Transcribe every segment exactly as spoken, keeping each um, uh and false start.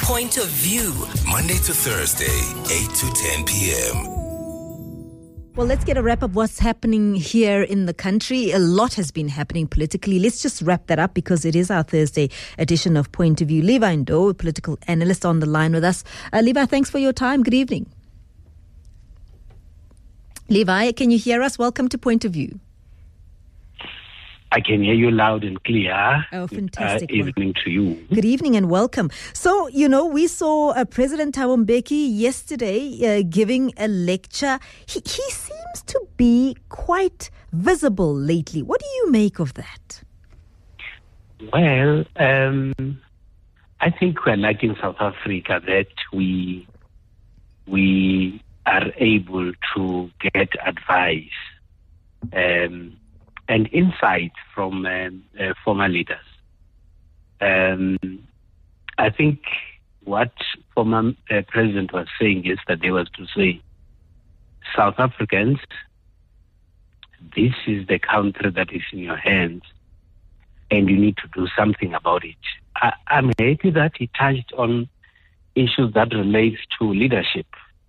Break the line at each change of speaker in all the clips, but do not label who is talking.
Point of View.
Monday to Thursday, eight to ten p.m.
Well, let's get a wrap of what's happening here in the country. A lot has been happening politically. Let's just wrap that up because it is our Thursday edition of Point of View. Levi Ndo, a political analyst on the line with us. Uh, Levi, thanks for your time. Good evening. Levi, can you hear us? Welcome to Point of View.
I can hear you loud and clear.
Oh, fantastic.
Uh, evening to you.
Good evening and welcome. So, you know, we saw uh, President Thabo Mbeki yesterday uh, giving a lecture. He, he seems to be quite visible lately. What do you make of that?
Well, um, I think we're like in South Africa that we we are able to get advice um, and insight from um, uh, former leaders. Um, I think what former uh, president was saying yesterday was to say, South Africans, this is the country that is in your hands, and you need to do something about it. I, I'm happy that he touched on issues that relates to leadership.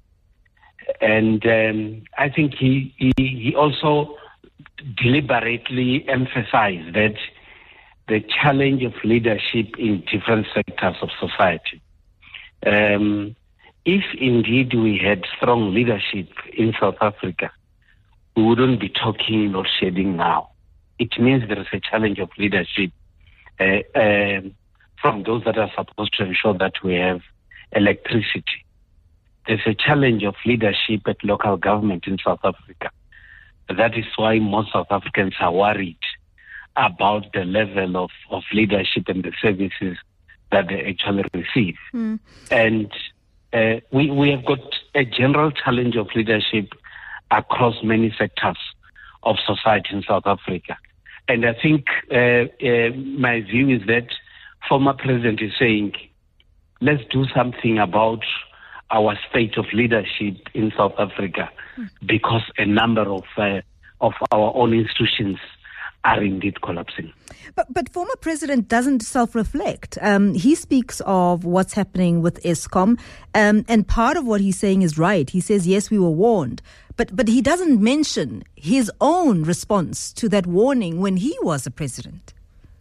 And um, I think he, he, he also deliberately emphasized that the challenge of leadership in different sectors of society. Um, if indeed we had strong leadership in South Africa, we wouldn't be talking load shedding now. It means there is a challenge of leadership uh, uh, from those that are supposed to ensure that we have electricity. There's a challenge of leadership at local government in South Africa. That is why most South Africans are worried about the level of, of leadership and the services that they actually receive. Mm. And uh, we, we have got a general challenge of leadership across many sectors of society in South Africa. And I think uh, uh, my view is that former president is saying, let's do something about our state of leadership in South Africa, because a number of uh, of our own institutions are indeed collapsing.
But but former president doesn't self-reflect. Um, he speaks of what's happening with Eskom, um, and part of what he's saying is right. He says, yes, we were warned, but but he doesn't mention his own response to that warning when he was a president.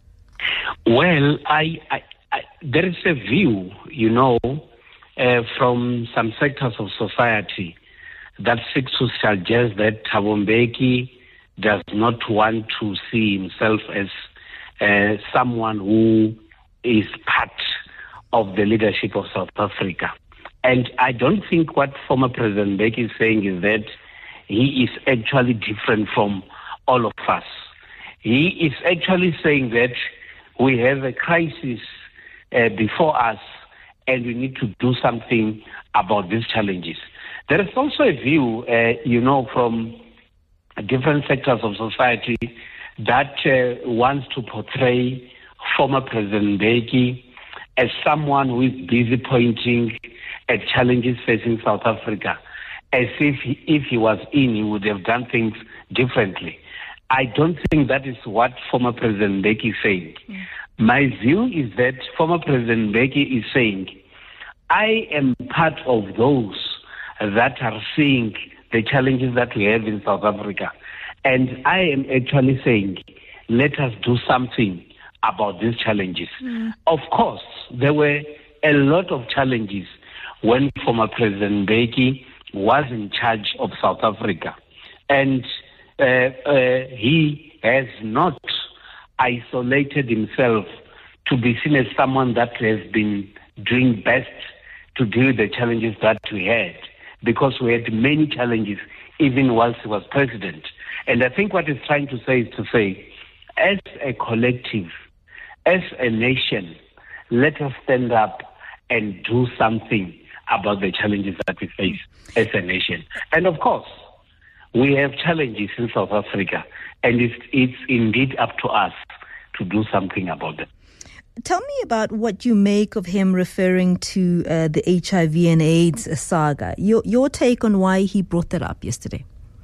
Well, I, I, I there is a view, you know, Uh, from some sectors of society that seeks to suggest that Thabo Mbeki does not want to see himself as uh, someone who is part of the leadership of South Africa. And I don't think what former President Mbeki is saying is that he is actually different from all of us. He is actually saying that we have a crisis uh, before us, and we need to do something about these challenges. There is also a view, uh, you know, from different sectors of society that uh, wants to portray former President Mbeki as someone who is busy pointing at challenges facing South Africa, as if he, if he was in, he would have done things differently. I don't think that is what former President Mbeki is saying. Mm. My view is that former President Mbeki is saying, I am part of those that are seeing the challenges that we have in South Africa. And I am actually saying, let us do something about these challenges. Mm. Of course, there were a lot of challenges when former President Mbeki was in charge of South Africa. And uh, uh, he has not isolated himself to be seen as someone that has been doing best to deal with the challenges that we had, because we had many challenges even whilst he was president. And I think what he's trying to say is to say, as a collective, as a nation, let us stand up and do something about the challenges that we face as a nation. And of course, we have challenges in South Africa, and it's, it's indeed up to us to do something about them.
Tell me about what you make of him referring to uh, the H I V and AIDS saga. Your, your take on why he brought that up yesterday.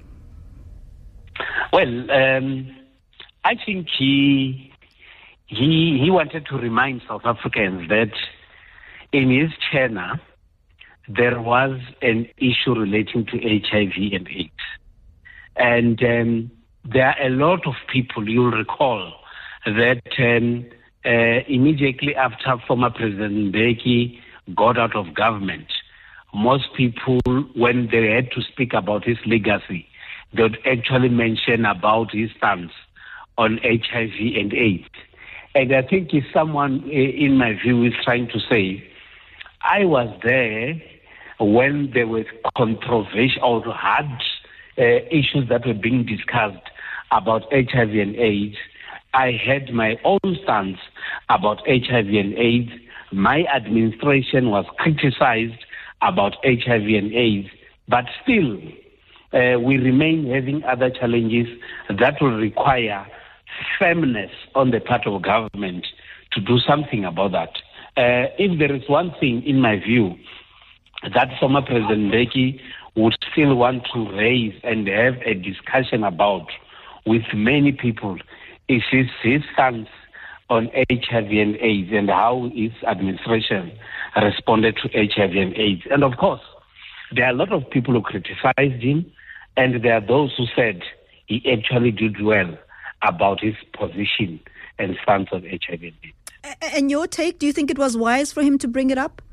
Well, um, I think he, he, he wanted to remind South Africans that in his tenure, there was an issue relating to H I V and AIDS. And um, there are a lot of people, you'll recall, that um, uh, immediately after former President Mbeki got out of government, most people, when they had to speak about his legacy, they would actually mention about his stance on H I V and AIDS. And I think if someone, in my view, is trying to say, I was there when there was controversial or hard uh, issues that were being discussed about H I V and AIDS. I had my own stance about H I V and AIDS. My administration was criticized about H I V and AIDS, but still uh, we remain having other challenges that will require firmness on the part of government to do something about that. Uh, if there is one thing, in my view, that former President Mbeki would still want to raise and have a discussion about with many people is his, his stance on H I V and AIDS and how his administration responded to H I V and AIDS. And of course, there are a lot of people who criticized him, and there are those who said he actually did well about his position and stance on H I V and AIDS.
And your take, do you think it was wise for him to bring it up?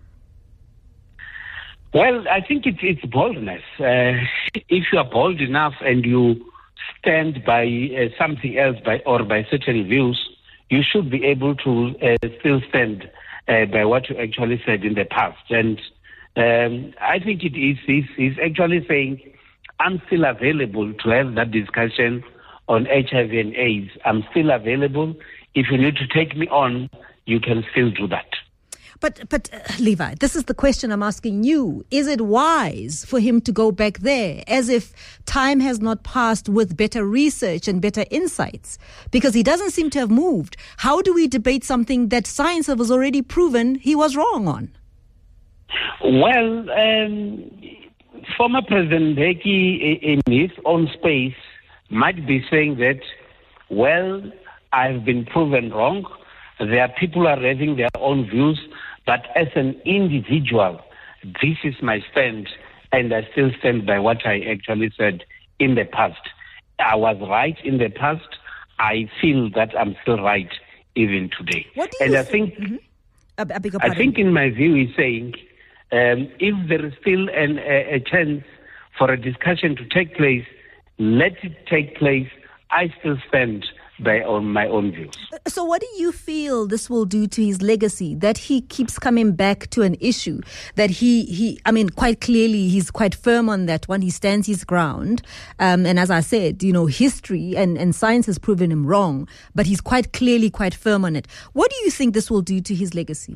Well, I think it's, it's boldness. Uh, if you are bold enough and you stand by uh, something else by or by certain views, you should be able to uh, still stand uh, by what you actually said in the past. And um, I think it is he's, he's actually saying, I'm still available to have that discussion on H I V and AIDS. I'm still available. If you need to take me on, you can still do that.
But, but uh, Levi, this is the question I'm asking you. Is it wise for him to go back there as if time has not passed with better research and better insights? Because he doesn't seem to have moved. How do we debate something that science has already proven he was wrong on?
Well, um, former President Mbeki in his own space might be saying that, well, I've been proven wrong. There are people who are having their own views, but as an individual, this is my stand, and I still stand by what I actually said in the past. I was right in the past. I feel that I'm still right even today.
What do you
and I
think?
think,
mm-hmm. I, beg your
I think, in my view, he's saying um, if there is still an, a, a chance for a discussion to take place, let it take place. I still stand by on my own views.
So what do you feel this will do to his legacy, that he keeps coming back to an issue that he, he I mean, quite clearly he's quite firm on that one. He stands his ground. Um, and as I said, you know, history and, and science has proven him wrong, but he's quite clearly quite firm on it. What do you think this will do to his legacy?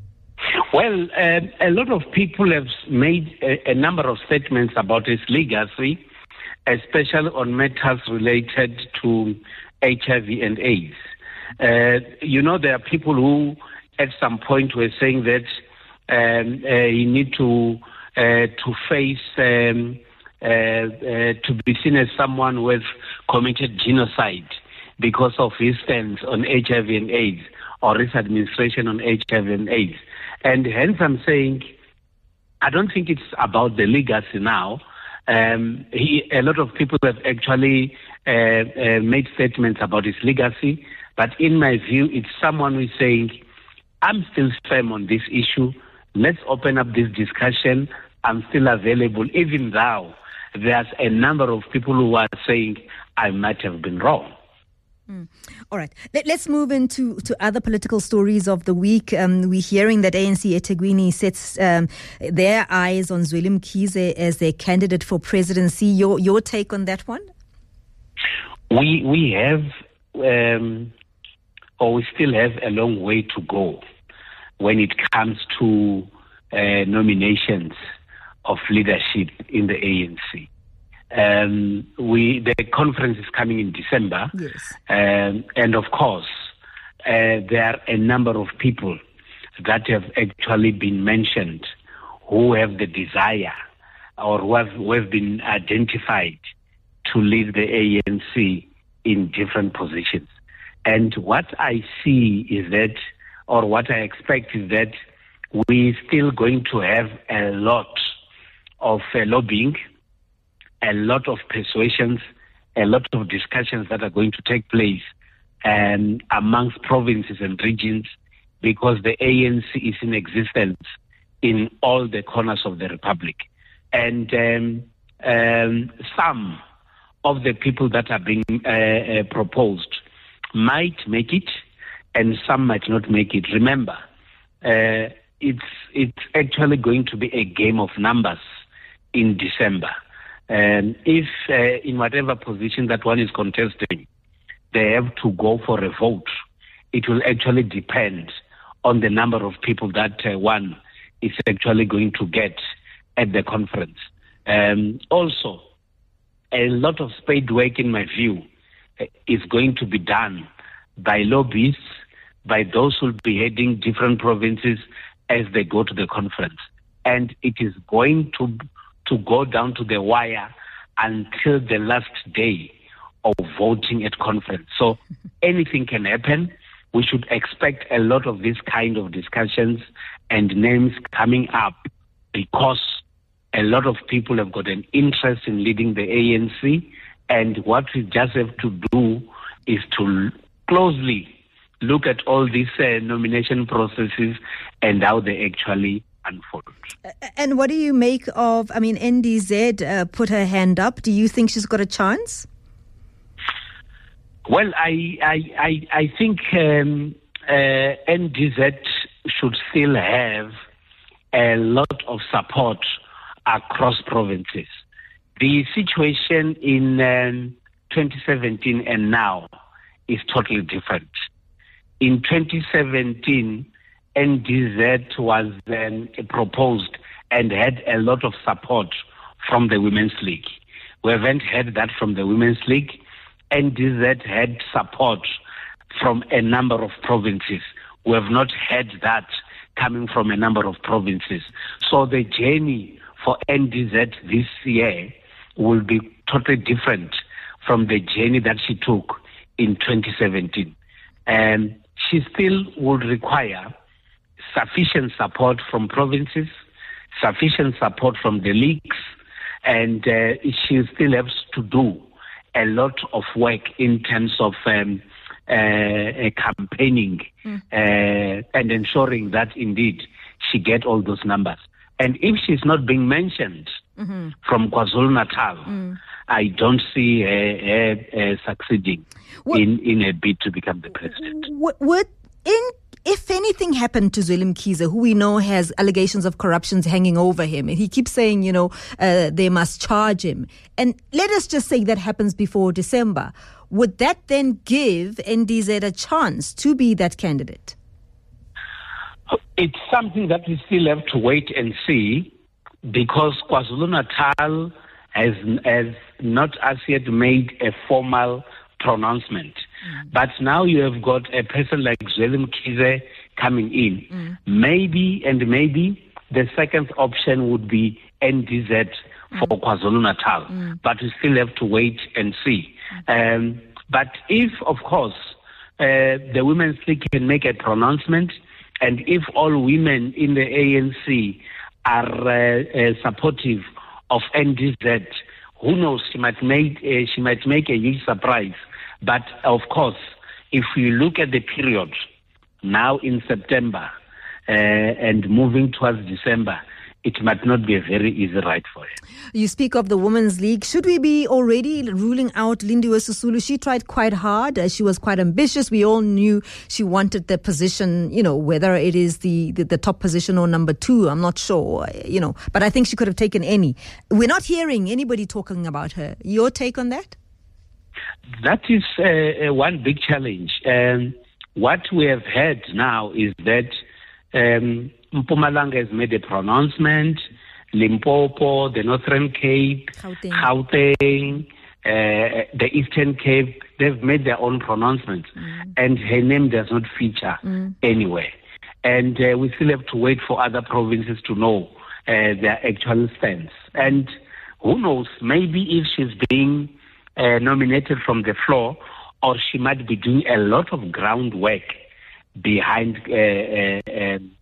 Well, uh, a lot of people have made a, a number of statements about his legacy, especially on matters related to H I V and AIDS. Uh, you know, there are people who at some point were saying that um, uh, you need to uh, to face, um, uh, uh, to be seen as someone who has committed genocide because of his stance on H I V and AIDS or his administration on H I V and AIDS. And hence I'm saying, I don't think it's about the legacy now. Um, he, a lot of people have actually uh, uh, made statements about his legacy, but in my view, it's someone who is saying, I'm still firm on this issue. Let's open up this discussion. I'm still available, even though there's a number of people who are saying I might have been wrong.
Mm. All right. Let, let's move into to other political stories of the week. Um, we're hearing that A N C eThekwini sets um, their eyes on Zweli Mkhize as their candidate for presidency. Your your take on that one?
We we have, um, or we still have a long way to go when it comes to uh, nominations of leadership in the A N C. Um, we the conference is coming in December,
yes.
um, and of course, uh, there are a number of people that have actually been mentioned who have the desire or who have, who have been identified to lead the A N C in different positions. And what I see is that, or what I expect is that we're still going to have a lot of uh, lobbying, a lot of persuasions, a lot of discussions that are going to take place um, amongst provinces and regions, because the A N C is in existence in all the corners of the Republic. And um, um, some of the people that are being uh, uh, proposed might make it, and some might not make it. Remember, uh, it's it's actually going to be a game of numbers in December. And if uh, in whatever position that one is contesting, they have to go for a vote, it will actually depend on the number of people that uh, one is actually going to get at the conference. Um, also, a lot of spade work, in my view, is going to be done by lobbyists, by those who will be heading different provinces as they go to the conference. And it is going to to go down to the wire until the last day of voting at conference. So anything can happen. We should expect a lot of these kind of discussions and names coming up, because a lot of people have got an interest in leading the A N C, and what we just have to do is to closely look at all these uh, nomination processes and how they actually unfold.
And what do you make of, I mean, N D Z uh, put her hand up. Do you think she's got a chance?
Well, I I, I, I think um, uh, N D Z should still have a lot of support across provinces. The situation in um, twenty seventeen and now is totally different. In twenty seventeen, N D Z was then proposed and had a lot of support from the Women's League. We haven't had that from the Women's League. N D Z had support from a number of provinces. We have not had that coming from a number of provinces. So the journey for N D Z this year will be totally different from the journey that she took in twenty seventeen. And she still would require sufficient support from provinces, sufficient support from the leagues, and uh, she still has to do a lot of work in terms of um, uh, campaigning mm. uh, and ensuring that indeed she get all those numbers. And if she's not being mentioned mm-hmm. from KwaZulu-Natal, mm. I don't see her, her, her succeeding what, in, in a bid to become the president.
What, what in If anything happened to Zweli Mkhize, who we know has allegations of corruption hanging over him, and he keeps saying, you know, uh, they must charge him, and let us just say that happens before December, would that then give N D Z a chance to be that candidate?
It's something that we still have to wait and see, because KwaZulu-Natal has, has not as yet made a formal pronouncement. Mm. But now you have got a person like Zweli Mkhize coming in. Mm. Maybe and maybe the second option would be N D Z mm. for KwaZulu-Natal. Mm. But we still have to wait and see. Mm. Um, but if, of course, uh, the Women's League can make a pronouncement, and if all women in the A N C are uh, uh, supportive of N D Z, who knows, she might make uh, she might make a huge surprise. But of course, if you look at the period now in September uh, and moving towards December, it might not be a very easy ride for her.
You speak of the Women's League. Should we be already ruling out Lindiwe Sisulu? She tried quite hard. Uh, she was quite ambitious. We all knew she wanted the position, you know, whether it is the, the, the top position or number two, I'm not sure, you know. But I think she could have taken any. We're not hearing anybody talking about her. Your take on that?
That is uh, one big challenge. Um, what we have heard now is that um, Mpumalanga has made a pronouncement, Limpopo, the Northern Cape, Gauteng, Gauteng uh, the Eastern Cape, they've made their own pronouncements, mm. and her name does not feature mm. anywhere. And uh, we still have to wait for other provinces to know uh, their actual stance. And who knows, maybe if she's being uh, nominated from the floor, or she might be doing a lot of groundwork behind uh, uh, uh,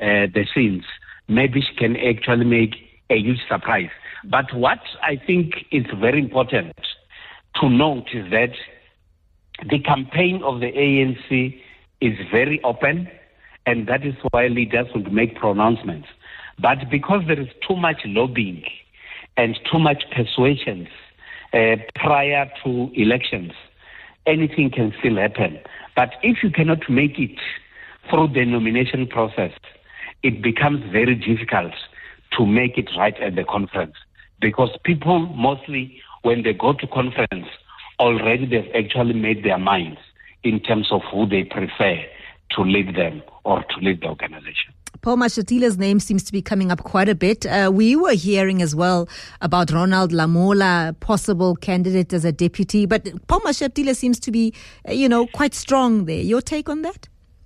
uh, the scenes, maybe she can actually make a huge surprise. But what I think is very important to note is that the campaign of the A N C is very open, and that is why leaders would make pronouncements. But because there is too much lobbying and too much persuasions uh, prior to elections, anything can still happen. But if you cannot make it through the nomination process, it becomes very difficult to make it right at the conference. Because people mostly, when they go to conference, already they've actually made their minds in terms of who they prefer to lead them or to lead the organization.
Paul Mashatile's name seems to be coming up quite a bit. Uh, we were hearing as well about Ronald Lamola, possible candidate as a deputy, but Paul Mashatile seems to be, uh, you know, quite strong there. Your take on that?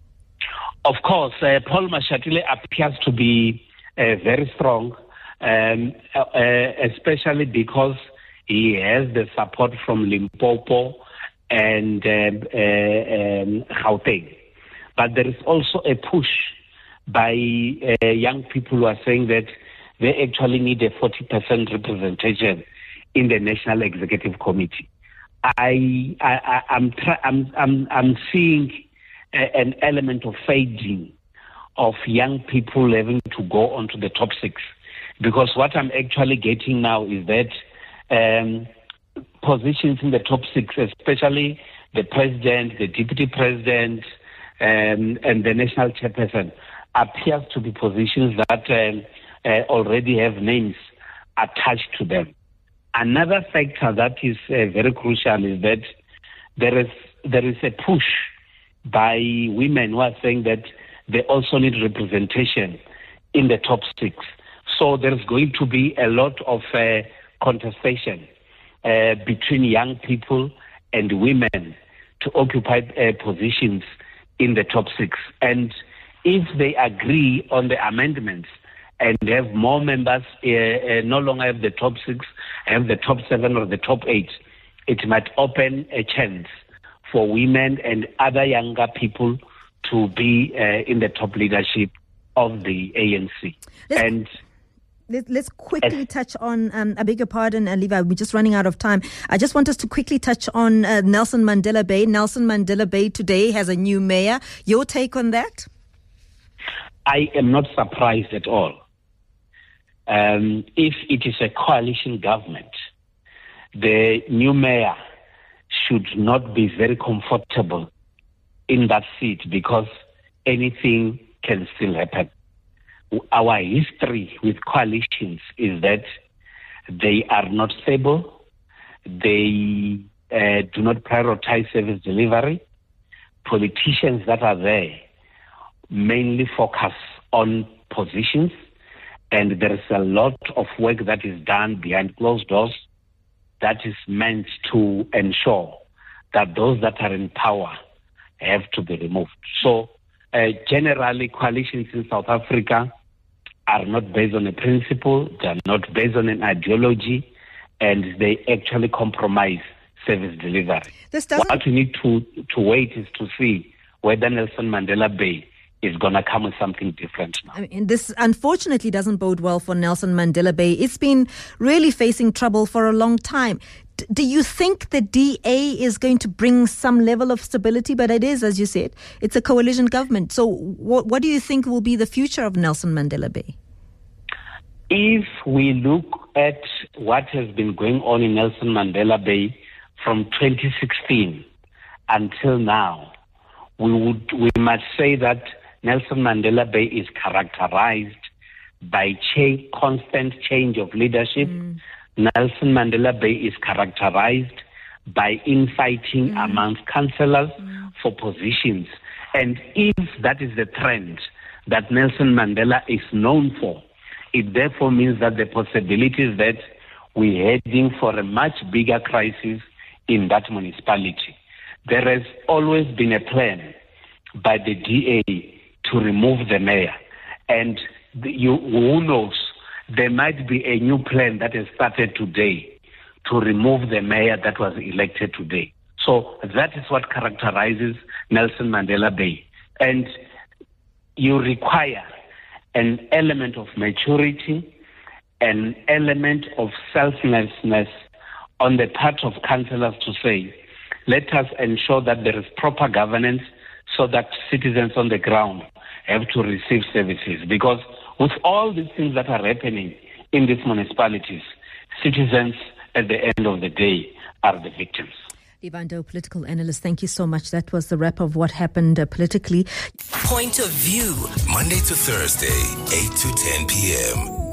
Of course, uh, Paul Mashatile appears to be uh, very strong, um, uh, especially because he has the support from Limpopo and uh, uh, um, Gauteng. But there is also a push by uh, young people who are saying that they actually need a forty percent representation in the National Executive Committee. I, I, I, I'm, tra- I'm, I'm, I'm seeing a, an element of fading of young people having to go onto the top six, because what I'm actually getting now is that um, positions in the top six, especially the president, the deputy president, um, and the national chairperson, appears to be positions that um, uh, already have names attached to them. Another factor that is uh, very crucial is that there is there is a push by women who are saying that they also need representation in the top six. So there's going to be a lot of uh, contestation uh, between young people and women to occupy uh, positions in the top six. And if they agree on the amendments and have more members, uh, uh, no longer have the top six, have the top seven or the top eight, it might open a chance for women and other younger people to be uh, in the top leadership of the A N C.
Let's,
and
let's quickly uh, touch on, um, I beg your pardon, uh, Levi, we're just running out of time. I just want us to quickly touch on uh, Nelson Mandela Bay. Nelson Mandela Bay today has a new mayor. Your take on that?
I am not surprised at all. Um, if it is a coalition government, the new mayor should not be very comfortable in that seat, because anything can still happen. Our history with coalitions is that they are not stable, they uh, do not prioritize service delivery. Politicians that are there mainly focus on positions, and there is a lot of work that is done behind closed doors that is meant to ensure that those that are in power have to be removed. So uh, generally, coalitions in South Africa are not based on a principle, they are not based on an ideology, and they actually compromise service delivery.
This doesn't...
What we need to, to wait is to see whether Nelson Mandela Bay is going to come with something different now.
I mean, this unfortunately doesn't bode well for Nelson Mandela Bay. It's been really facing trouble for a long time. D- do you think the D A is going to bring some level of stability? But it is, as you said, it's a coalition government. So what, what do you think will be the future of Nelson Mandela Bay?
If we look at what has been going on in Nelson Mandela Bay from twenty sixteen until now, we would we must say that Nelson Mandela Bay is characterized by cha- constant change of leadership. Mm. Nelson Mandela Bay is characterized by infighting mm. amongst councillors mm. for positions. And if that is the trend that Nelson Mandela is known for, it therefore means that the possibility is that we're heading for a much bigger crisis in that municipality. There has always been a plan by the D A to remove the mayor. And the, you, who knows, there might be a new plan that has started today to remove the mayor that was elected today. So that is what characterizes Nelson Mandela Bay. And you require an element of maturity, an element of selflessness on the part of councillors to say, let us ensure that there is proper governance so that citizens on the ground have to receive services. Because with all these things that are happening in these municipalities, citizens at the end of the day are the victims.
Levi Ndou, political analyst, thank you so much. That was the wrap of what happened uh, politically.
Point of View, Monday to Thursday, eight to ten p.m.